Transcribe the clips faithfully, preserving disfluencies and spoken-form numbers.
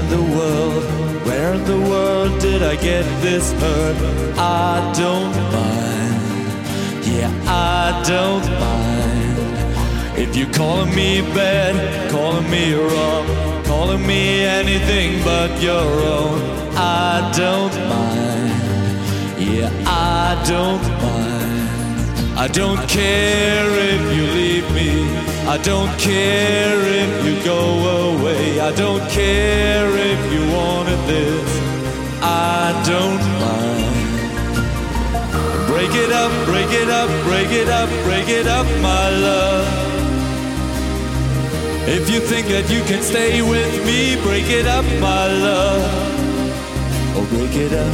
the world, where in the world did I get this hurt? I don't mind, yeah, I don't mind. If you're calling me bad, calling me wrong, calling me anything but your own, I don't mind, yeah, I don't mind. I don't care if you leave me, I don't care if you go away, I don't care if you wanted this, I don't mind. Break it up, break it up, break it up, break it up, my love. If you think that you can stay with me, break it up, my love. Oh, break it up,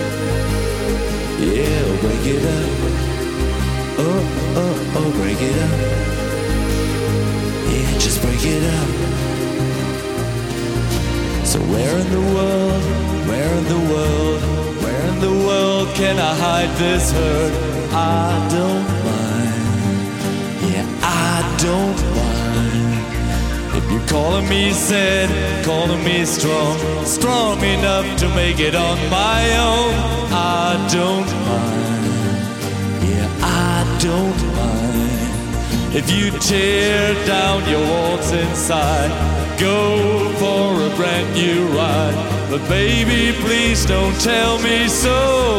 yeah, oh, break it up. Oh, oh, oh, break it up. Yeah, just break it up. So where in the world, where in the world, where in the world can I hide this hurt? I don't mind, yeah, I don't mind. If you're calling me sad, calling me strong, strong enough to make it on my own, I don't mind, yeah, I don't mind. If you tear down your walls inside, go for a brand new ride. But baby, please don't tell me so.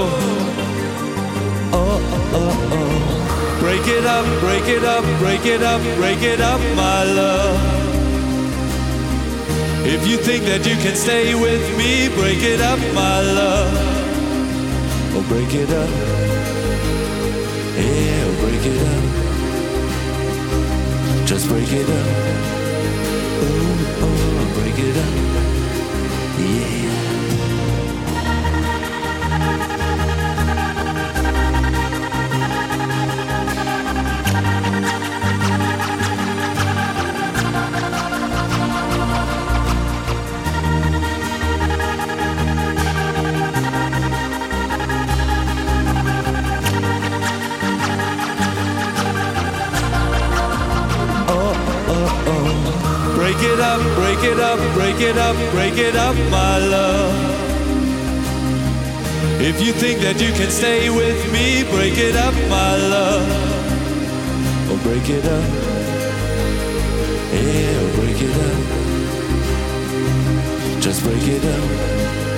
Oh, oh, oh. Break it up, break it up, break it up, break it up, my love. If you think that you can stay with me, break it up, my love. Oh, break it up. Yeah, oh, break it up. Just break it up. Oh, oh, break it up. Yeah. Break it up, break it up, break it up, break it up, my love. If you think that you can stay with me, break it up, my love. Oh, break it up. Yeah, oh, break it up. Just break it up.